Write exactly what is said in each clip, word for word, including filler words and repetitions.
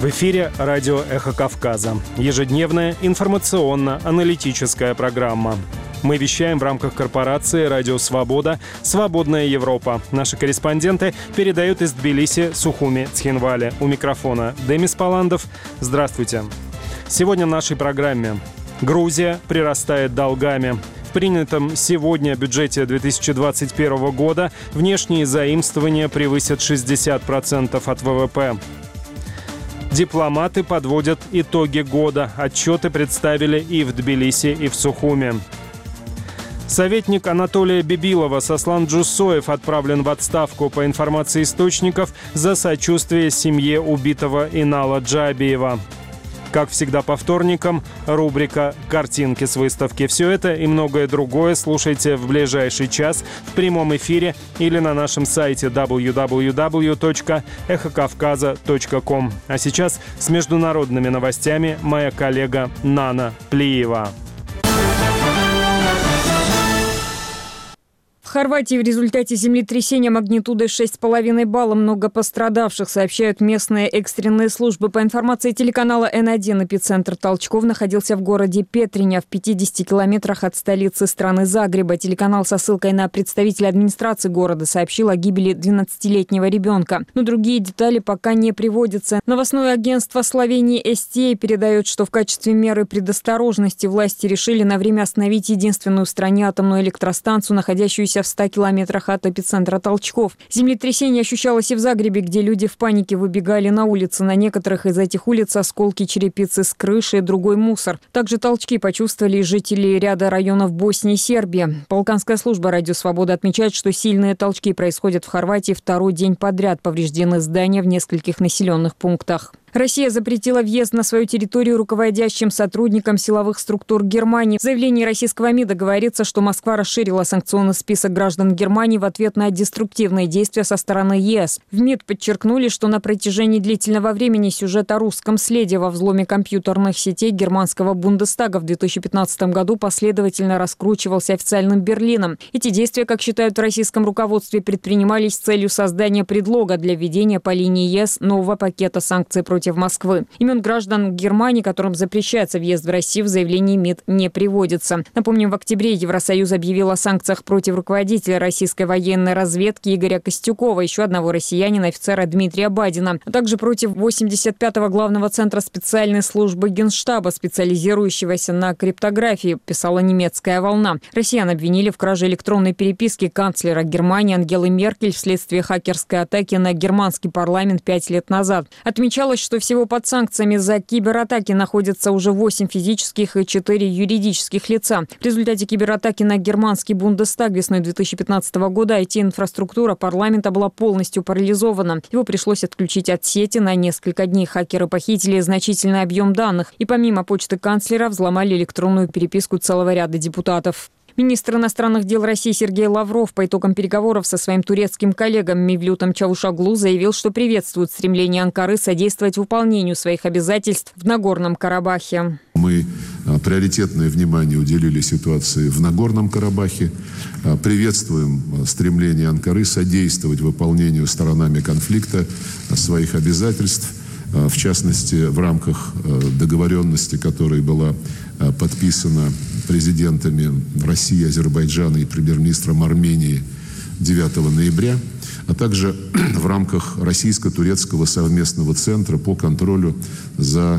В эфире радио «Эхо Кавказа». Ежедневная информационно-аналитическая программа. Мы вещаем в рамках корпорации «Радио Свобода», «Свободная Европа». Наши корреспонденты передают из Тбилиси, Сухуми, Цхинвали. У микрофона Демис Паландов. Здравствуйте. Сегодня в нашей программе. Грузия прирастает долгами. В принятом сегодня бюджете две тысячи двадцать первого года внешние заимствования превысят шестьдесят процентов от ВВП. Дипломаты подводят итоги года. Отчеты представили и в Тбилиси, и в Сухуми. Советник Анатолия Бибилова Сослан Джусоев отправлен в отставку, по информации источников, за сочувствие семье убитого Инала Джабиева. Как всегда по вторникам, рубрика «Картинки с выставки». Все это и многое другое слушайте в ближайший час в прямом эфире или на нашем сайте дабл ю дабл ю дабл ю точка эхо кавказа точка ком. А сейчас с международными новостями моя коллега Нана Плиева. В Хорватии в результате землетрясения магнитудой шесть с половиной балла много пострадавших, сообщают местные экстренные службы. По информации телеканала эн один, эпицентр толчков находился в городе Петриня, в пятидесяти километрах от столицы страны Загреба. Телеканал со ссылкой на представителя администрации города сообщил о гибели двенадцатилетнего ребенка. Но другие детали пока не приводятся. Новостное агентство Словении эс ти эй передает, что в качестве меры предосторожности власти решили на время остановить единственную в стране атомную электростанцию, находящуюся в ста километрах от эпицентра толчков. Землетрясение ощущалось и в Загребе, где люди в панике выбегали на улицы. На некоторых из этих улиц осколки черепицы с крыши и другой мусор. Также толчки почувствовали и жители ряда районов Боснии и Сербии. Балканская служба «Радио Свобода» отмечает, что сильные толчки происходят в Хорватии второй день подряд. Повреждены здания в нескольких населенных пунктах. Россия запретила въезд на свою территорию руководящим сотрудникам силовых структур Германии. В заявлении российского МИДа говорится, что Москва расширила санкционный список граждан Германии в ответ на деструктивные действия со стороны ЕС. В МИД подчеркнули, что на протяжении длительного времени сюжет о русском следе во взломе компьютерных сетей германского Бундестага в две тысячи пятнадцатом году последовательно раскручивался официальным Берлином. Эти действия, как считают в российском руководстве, предпринимались с целью создания предлога для введения по линии ЕС нового пакета санкций против Москвы. Имен граждан Германии, которым запрещается въезд в Россию, в заявлении МИД не приводится. Напомним, в октябре Евросоюз объявил о санкциях против руководителя российской военной разведки Игоря Костюкова, еще одного россиянина, офицера Дмитрия Бадина, а также против восемьдесят пятого главного центра специальной службы Генштаба, специализирующегося на криптографии, писала немецкая «Волна». Россиян обвинили в краже электронной переписки канцлера Германии Ангелы Меркель вследствие хакерской атаки на германский парламент пять лет назад. Отмечалось, что всего под санкциями за кибератаки находятся уже восемь физических и четыре юридических лица. В результате кибератаки на германский Бундестаг весной две тысячи пятнадцатого года ай ти-инфраструктура парламента была полностью парализована. Его пришлось отключить от сети на несколько дней. Хакеры похитили значительный объем данных и помимо почты канцлера взломали электронную переписку целого ряда депутатов. Министр иностранных дел России Сергей Лавров по итогам переговоров со своим турецким коллегом Мевлютом Чавушоглу заявил, что приветствует стремление Анкары содействовать выполнению своих обязательств в Нагорном Карабахе. Мы приоритетное внимание уделили ситуации в Нагорном Карабахе. Приветствуем стремление Анкары содействовать выполнению сторонами конфликта своих обязательств. В частности, в рамках договоренности, которая была подписана президентами России, Азербайджана и премьер-министром Армении девятого ноября, а также в рамках российско-турецкого совместного центра по контролю за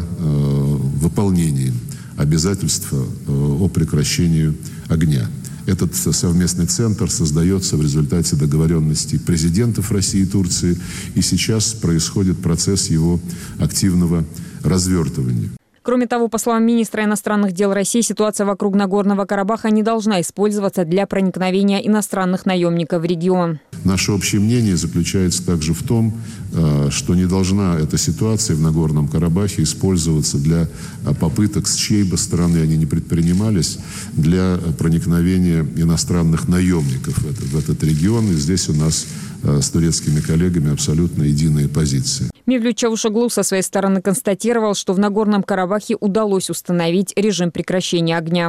выполнением обязательств о прекращении огня. Этот совместный центр создается в результате договоренностей президентов России и Турции, и сейчас происходит процесс его активного развертывания. Кроме того, по словам министра иностранных дел России, ситуация вокруг Нагорного Карабаха не должна использоваться для проникновения иностранных наемников в регион. Наше общее мнение заключается также в том, что не должна эта ситуация в Нагорном Карабахе использоваться для попыток, с чьей бы стороны они ни предпринимались, для проникновения иностранных наемников в этот, в этот регион. И здесь у нас с турецкими коллегами абсолютно единая позиция. Мевлют Чавушоглу со своей стороны констатировал, что в Нагорном Карабахе удалось установить режим прекращения огня.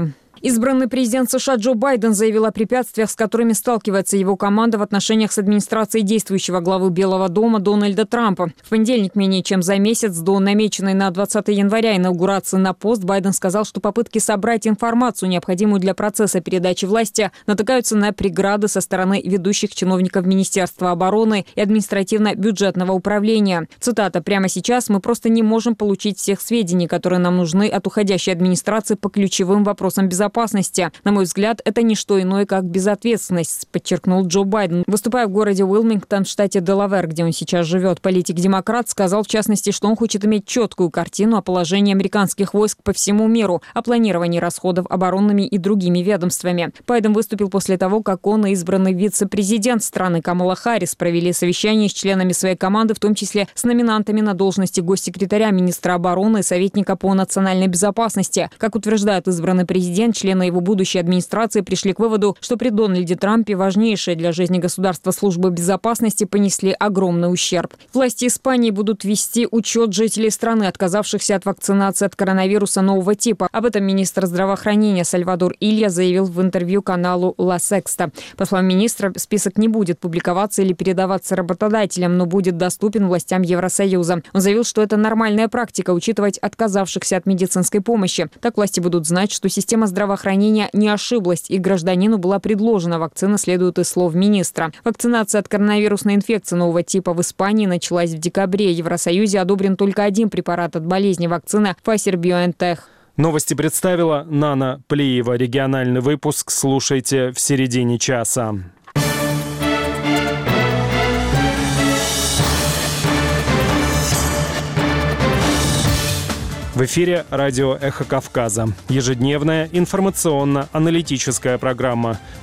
Избранный президент США Джо Байден заявил о препятствиях, с которыми сталкивается его команда в отношениях с администрацией действующего главы Белого дома Дональда Трампа. В понедельник, менее чем за месяц до намеченной на двадцатое января инаугурации на пост, Байден сказал, что попытки собрать информацию, необходимую для процесса передачи власти, натыкаются на преграды со стороны ведущих чиновников Министерства обороны и административно-бюджетного управления. Цитата: «Прямо сейчас мы просто не можем получить всех сведений, которые нам нужны от уходящей администрации по ключевым вопросам безопасности. На мой взгляд, это не что иное, как безответственность», подчеркнул Джо Байден. Выступая в городе Уилмингтон в штате Делавэр, где он сейчас живет, политик-демократ сказал, в частности, что он хочет иметь четкую картину о положении американских войск по всему миру, о планировании расходов оборонными и другими ведомствами. Байден выступил после того, как он и избранный вице-президент страны Камала Харрис провели совещание с членами своей команды, в том числе с номинантами на должности госсекретаря, министра обороны и советника по национальной безопасности. Как утверждает избранный президент, члены его будущей администрации пришли к выводу, что при Дональде Трампе важнейшие для жизни государства службы безопасности понесли огромный ущерб. Власти Испании будут вести учет жителей страны, отказавшихся от вакцинации от коронавируса нового типа. Об этом министр здравоохранения Сальвадор Илья заявил в интервью каналу «Ла Секста». По словам министра, список не будет публиковаться или передаваться работодателям, но будет доступен властям Евросоюза. Он заявил, что это нормальная практика – учитывать отказавшихся от медицинской помощи. Так власти будут знать, что система здравоохранения не ошиблась, и гражданину была предложена вакцина, следует из слов министра. Вакцинация от коронавирусной инфекции нового типа в Испании началась в декабре. В Евросоюзе одобрен только один препарат от болезни – вакцина Pfizer-BioNTech. Новости представила Нана Плиева. Региональный выпуск слушайте в середине часа. В эфире радио «Эхо Кавказа». Ежедневная информационно-аналитическая программа.